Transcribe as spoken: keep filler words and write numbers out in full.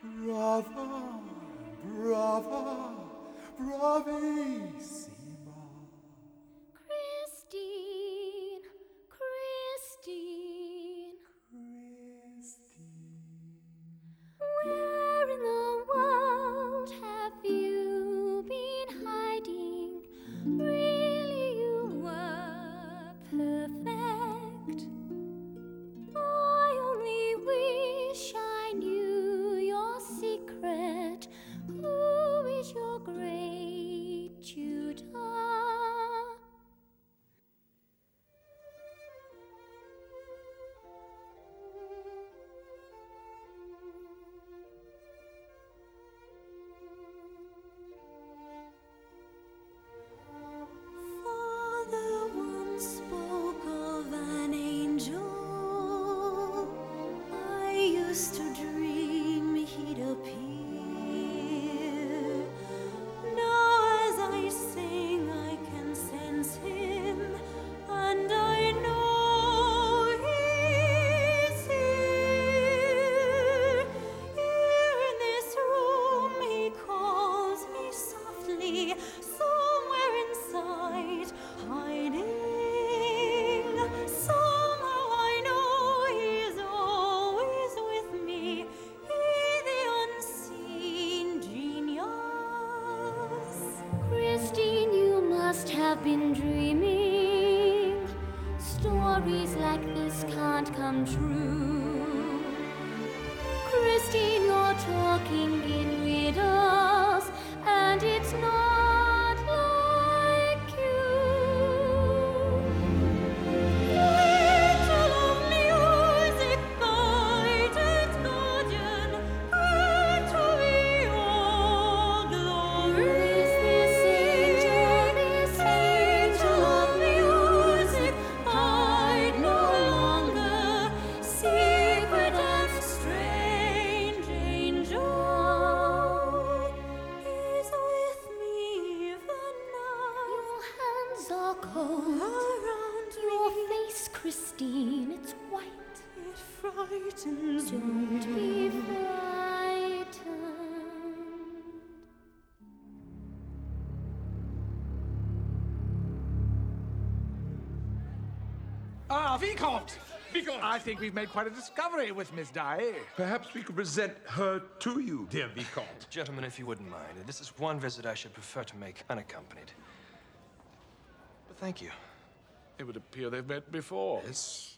Brava, brava, bravissima. Christine, Christine, Christine. where in the world have you been hiding? Really, you were perfect. I only wish I knew your secret. Who is your great tutor? Father once spoke of an angel. I used to dream he'd appear. Now as I sing I can sense him, and I know he's here. Here in this room he calls me softly, somewhere inside, hiding. Somehow I know he's always with me, he the unseen genius. Christine, you must have been dreaming. Stories like this can't come true. Christine, you're talking in riddles, and it's not like you. Angel of music, guided guardian, here to be all glory. Is this angel, this angel of music, hide no longer, secret and strange angel is with me even now. Your hands are cold around your face, Christine, it's white. It frightens me. Don't be frightened. Ah, Vicomte! Vicomte! I think we've made quite a discovery with Miss Daae. Perhaps we could present her to you, dear Vicomte. Gentlemen, if you wouldn't mind, this is one visit I should prefer to make unaccompanied. But thank you. It would appear they've met before. Yes.